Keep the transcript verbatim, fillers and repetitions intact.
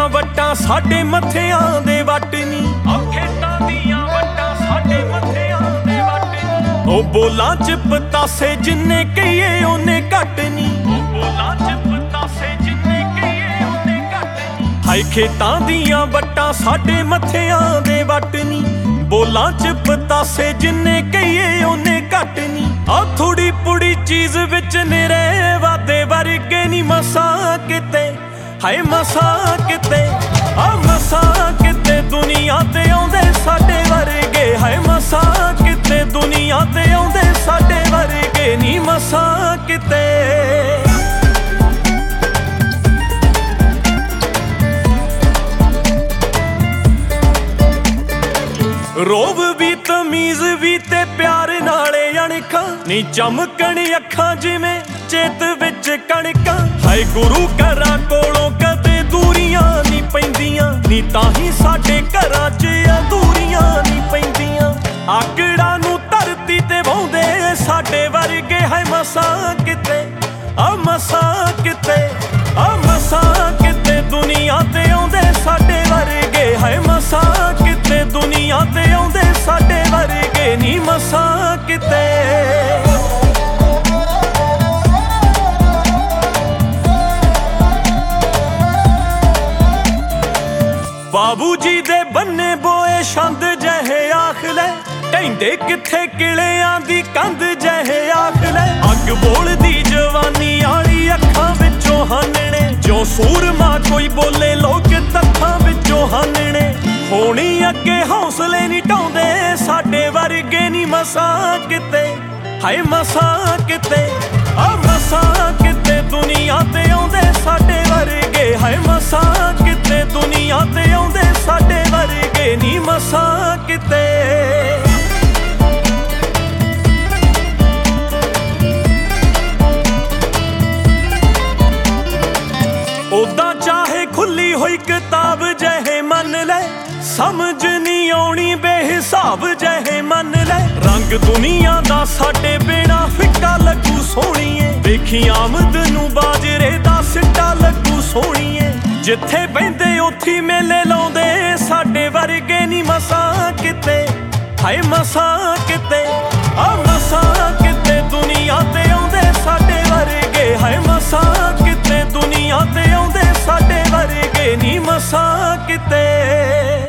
ਦੀਆਂ ਵੱਟਾਂ ਸਾਡੇ ਮੱਥਿਆਂ ਦੇ ਵੱਟ ਨੀ, ਉਹ ਖੇਤਾਂ ਦੀਆਂ ਵੱਟਾਂ ਸਾਡੇ ਮੱਥਿਆਂ ਦੇ ਵੱਟ ਨੀ। ਉਹ ਬੋਲਾਂ ਚ ਪਤਾਸੇ ਜਿੰਨੇ ਕਹੀਏ ਉਹਨੇ ਘੱਟ ਨੀ, ਉਹ ਬੋਲਾਂ ਚ ਪਤਾਸੇ ਜਿੰਨੇ ਕਹੀਏ ਉਹਨੇ ਘੱਟ ਨੀ। ਹਾਏ ਖੇਤਾਂ ਦੀਆਂ ਵੱਟਾਂ ਸਾਡੇ ਮੱਥਿਆਂ ਦੇ ਵੱਟ ਨੀ, ਬੋਲਾਂ ਚ ਪਤਾਸੇ ਜਿੰਨੇ ਕਹੀਏ ਉਹਨੇ ਘੱਟ ਨੀ। ਆ ਥੋੜੀ ਪੁੜੀ ਚੀਜ਼ ਵਿੱਚ ਨਿਰੇ ਵਾਦੇ ਵਰਗੇ ਨੀ ਮਸਾਂ ਕਿਤੇ, ਹਾਏ ਮਸਾਂ ਕਿਤੇ, ਆ ਮਸਾਂ ਕਿਤੇ ਦੁਨੀਆ ਤੇ ਆਉਂਦੇ ਸਾਡੇ ਵਰਗੇ, ਹਾਏ ਮਸਾਂ ਕਿਤੇ ਦੁਨੀਆ ਤੇ ਆਉਂਦੇ ਸਾਡੇ ਵਰਗੇ ਨੀ ਮਸਾਂ ਕਿਤੇ। ਰੋਬ ਵੀ ਤਮੀਜ਼ ਵੀ ਤੇ ਪਿਆਰ ਨਾਲੇ ਅਣਖਾਂ ਨੀ, ਚਮਕਣ ਅੱਖਾਂ ਜਿਵੇਂ ਚੇਤ ਵਿੱਚ ਕਣਕਾਂ। ਹਾਏ ਗੁਰੂ ਘਰਾਂ ਕੋਲੋਂ ਕਦੇ ਦੂਰੀਆਂ ਨੀ ਪੈਂਦੀਆਂ ਨੀ, ਤਾਂ ਹੀ ਸਾਡੇ ਘਰਾਂ 'ਚ ਅਧੂਰੀਆਂ ਨੀ ਪੈਂਦੀਆਂ। ਆਕੜਾਂ ਨੂੰ ਧਰਤੀ ਤੇ ਵਾਹੁੰਦੇ ਸਾਡੇ ਵਰਗੇ, ਹਾਏ ਮਸਾਂ ਕਿਤੇ, ਆ ਮਸਾਂ ਕਿਤੇ, ਆ ਮਸਾਂ ਕਿਤੇ ਦੁਨੀਆ ਤੇ ਆਉਂਦੇ ਸਾਡੇ ਵਰਗੇ, ਹਾਏ ਮਸਾਂ ਕਿਤੇ ਦੁਨੀਆ ਤੇ ਆਉਂਦੇ ਸਾਡੇ ਵਰਗੇ ਨੀ ਮਸਾਂ ਕਿਤੇ। ਬਾਬੂ ਜੀ ਦੇ ਬੰਨੇ ਬੋਏ ਛੰਦ ਜਿਹੇ ਆਖ ਲੈ, ਕਹਿੰਦੇ ਕਿੱਥੇ ਕਿਲਿਆਂ ਦੀ ਕੰਧ ਜਿਹੇ ਆਖ ਲੈ। ਅੱਗ ਬੋਲਦੀ ਜਵਾਨੀ ਆਲੀ ਅੱਖਾਂ ਵਿੱਚੋਂ ਹਾਨਣੇ, ਜੋ ਸੂਰਮਾ ਕੋਈ ਬੋਲੇ ਲੋਕ ਤੱਥਾਂ ਵਿੱਚੋਂ ਹਾਨਣੇ। ਹੋਣੀ ਅੱਗੇ ਹੌਸਲੇ ਨੀ ਢਾਉਂਦੇ ਸਾਡੇ ਵਰਗੇ ਨੀ ਮਸਾਂ ਕਿਤੇ, ਹਾਏ ਮਸਾਂ ਕਿਤੇ, ਆ ਮਸਾਂ ਕਿਤੇ ਦੁਨੀਆ ਤੇ ਆਉਂਦੇ ਸਾਡੇ ਵਰਗੇ, ਹਾਏ ਮਸਾਂ ਕਿਤੇ ਦੁਨੀਆ ਤੇ ਆਉਂਦੇ ਸਾਡੇ ਵਰਗੇ ਨੀ ਮਸਾਂ ਕਿਤੇ। ਉਦਾਂ ਚਾਹੇ ਖੁੱਲੀ ਹੋਈ ਕਿਤਾਬ ਜਿਹੇ ਮੰਨ ਲੈ, ਸਮਝ ਨਹੀਂ ਆਉਣੀ ਬੇਹਿਸਾਬ ਜਿਹੇ ਮੰਨ ਲੈ। ਰੰਗ ਦੁਨੀਆ ਦਾ ਸਾਡੇ ਬਿਨਾ ਫਿੱਕਾ ਲੱਗੂ ਸੋਹਣੀਏ, ਵੇਖੀ ਆਮਦ ਨੂੰ ਬਾਜਰੇ ਦਾ ਸਿੱਟਾ ਲੱਗੂ ਸੋਹਣੀਏ। ਜਿੱਥੇ ਬਹਿੰਦੇ ਉੱਥੇ ਮੇਲੇ ਲਾਉਂਦੇ ਸਾਡੇ ਵਰਗੇ ਨੀ ਮਸਾਂ ਕਿਤੇ, ਹਾਏ ਮਸਾਂ ਕਿਤੇ, ਆ ਮਸਾਂ ਕਿਤੇ ਦੁਨੀਆ ਤੇ ਆਉਂਦੇ ਸਾਡੇ ਵਰਗੇ, ਹਾਏ ਮਸਾਂ ਕਿਤੇ ਦੁਨੀਆ ਤੇ ਆਉਂਦੇ ਸਾਡੇ ਵਰਗੇ ਨੀ ਮਸਾਂ ਕਿਤੇ।